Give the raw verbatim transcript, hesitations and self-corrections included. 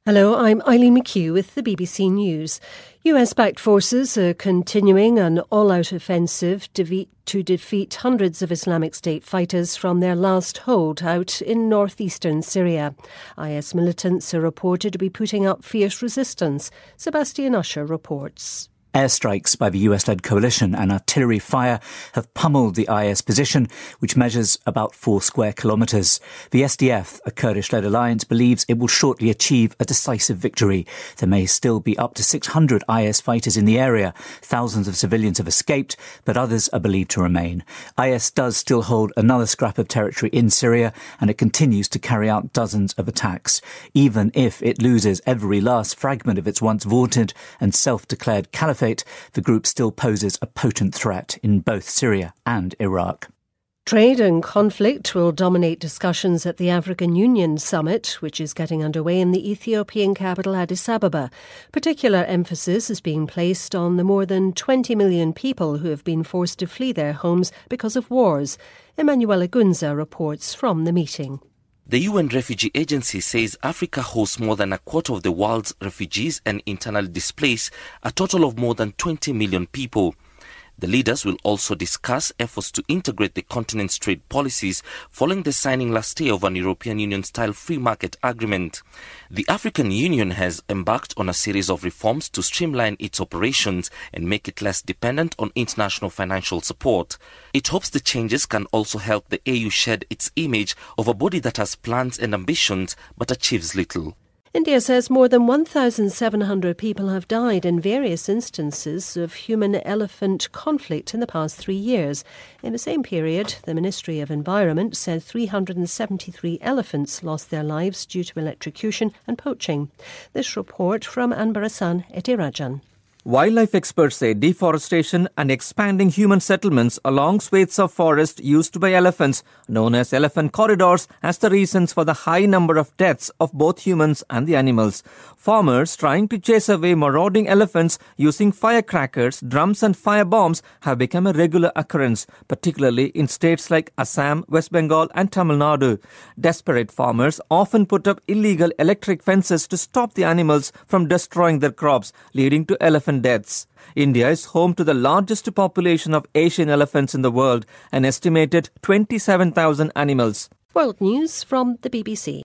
Hello, I'm Eileen McHugh with the B B C News. U S-backed forces are continuing an all-out offensive to defeat hundreds of Islamic State fighters from their last holdout in northeastern Syria. I S militants are reported to be putting up fierce resistance. Sebastian Usher reports. Airstrikes by the U S-led coalition and artillery fire have pummeled the I S position, which measures about four square kilometres. The S D F, a Kurdish-led alliance, believes it will shortly achieve a decisive victory. There may still be up to six hundred I S fighters in the area. Thousands of civilians have escaped, but others are believed to remain. I S does still hold another scrap of territory in Syria, and it continues to carry out dozens of attacks. Even if it loses every last fragment of its once vaunted and self-declared caliphate, the group still poses a potent threat in both Syria and Iraq. Trade and conflict will dominate discussions at the African Union Summit, which is getting underway in the Ethiopian capital Addis Ababa. Particular emphasis is being placed on the more than twenty million people who have been forced to flee their homes because of wars. Emanuela Gunza reports from the meeting. The U N Refugee Agency says Africa hosts more than a quarter of the world's refugees and internally displaced, a total of more than twenty million people. The leaders will also discuss efforts to integrate the continent's trade policies following the signing last year of an European Union-style free market agreement. The African Union has embarked on a series of reforms to streamline its operations and make it less dependent on international financial support. It hopes the changes can also help the A U shed its image of a body that has plans and ambitions but achieves little. India says more than one thousand seven hundred people have died in various instances of human-elephant conflict in the past three years. In the same period, the Ministry of Environment said three hundred seventy-three elephants lost their lives due to electrocution and poaching. This report from Anbarasan Etirajan. Wildlife experts say deforestation and expanding human settlements along swathes of forest used by elephants, known as elephant corridors, as the reasons for the high number of deaths of both humans and the animals. Farmers trying to chase away marauding elephants using firecrackers, drums and fire bombs have become a regular occurrence, particularly in states like Assam, West Bengal and Tamil Nadu. Desperate farmers often put up illegal electric fences to stop the animals from destroying their crops, leading to elephant deaths. India is home to the largest population of Asian elephants in the world, an estimated twenty-seven thousand animals. World News from the B B C.